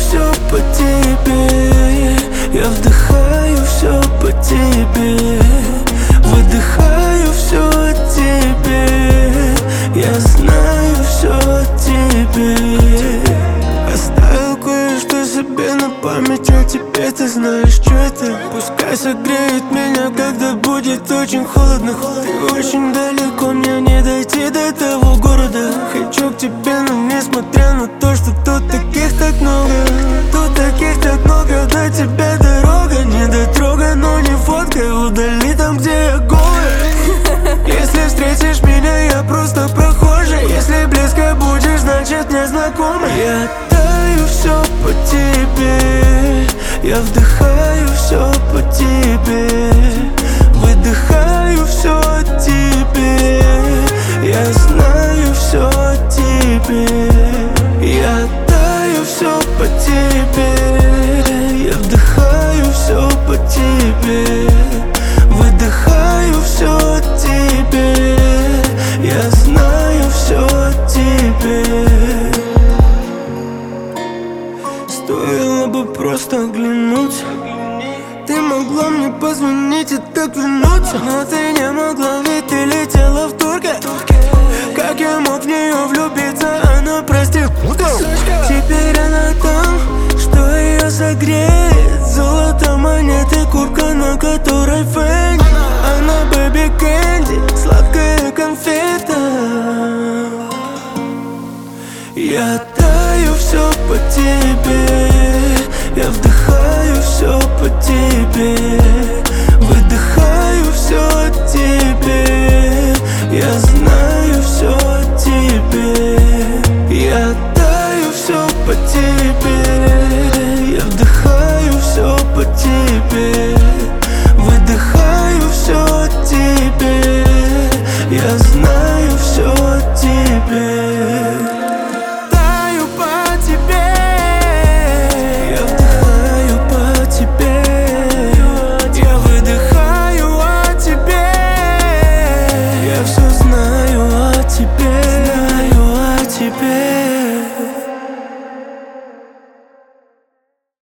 все по тебе. Я вдыхаю все по тебе, выдыхаю все от тебе. Я знаю все о тебе. Оставил кое-что себе на память о тебе. Ты знаешь, что это? Пускай согреет меня, когда будет очень холодно. Ты очень далеко, мне не дойти до того города. Хочу к тебе, но несмотря на то, что тут таких так много, тут таких так много, до тебя дорога не дотрога, но не фоткай, удали там, где я голый. Если встретишь меня, я просто прохожий. Если близко будешь, значит не знакомый. Я таю все по тебе. Я вдыхаю все по тебе, выдыхаю все от тебе. Я знаю все о тебе. Я таю все по тебе. Я вдыхаю все по тебе, выдыхаю все от тебе. Я знаю все о тебе. Стоило бы просто оглянуться. Ты могла мне позвонить и так вернуться, но ты не могла, ведь ты летела в Турке. Как я мог в нее влюбиться, она проститутка. Теперь она там, что ее согреет. Золото, монеты, куртка, на которой фэнни. Она бэби кэнди, сладкая конфета. Я таю все по тебе. Я вдыхаю все по тебе, выдыхаю все от тебе. Я знаю все о тебе. Я таю все по тебе.